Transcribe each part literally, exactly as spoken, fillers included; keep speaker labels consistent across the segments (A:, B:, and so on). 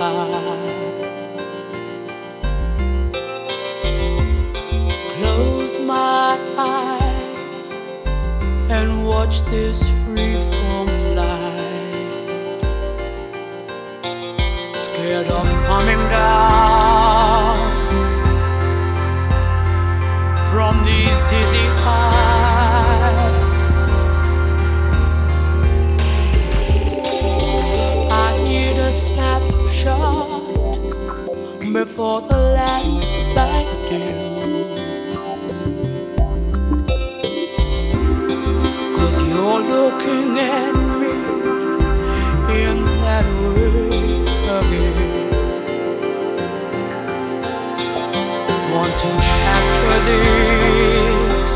A: high. Close my eyes and watch this freeform flight. Scared of coming down from these dizzy heights. I need a snapshot before the last light dims. Cause you're looking at me in that way again. Want to capture this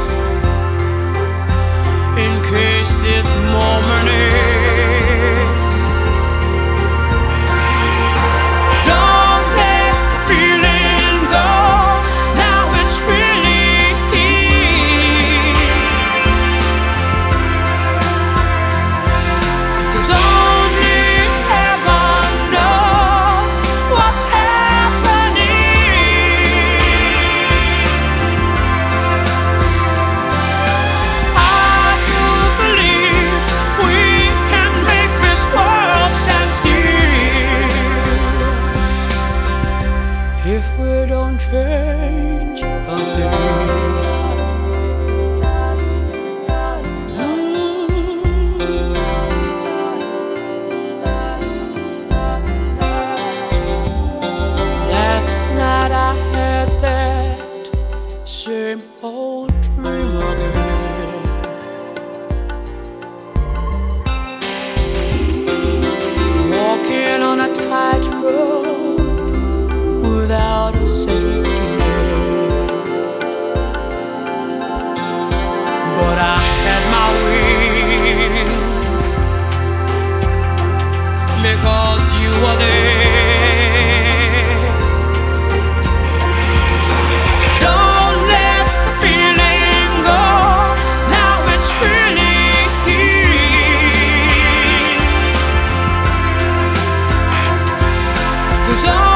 A: in case this moment ends. Don't let the feeling go. Now it's really here. 'Cause only heaven knows what's happening. I do believe we can make this world stand still if we don't change a thing. Last night I had that same old dream again. Walking on a tightrope without a safety net. But I had my wings because you were there. Don't let the feeling go. Now it's really here. 'Cause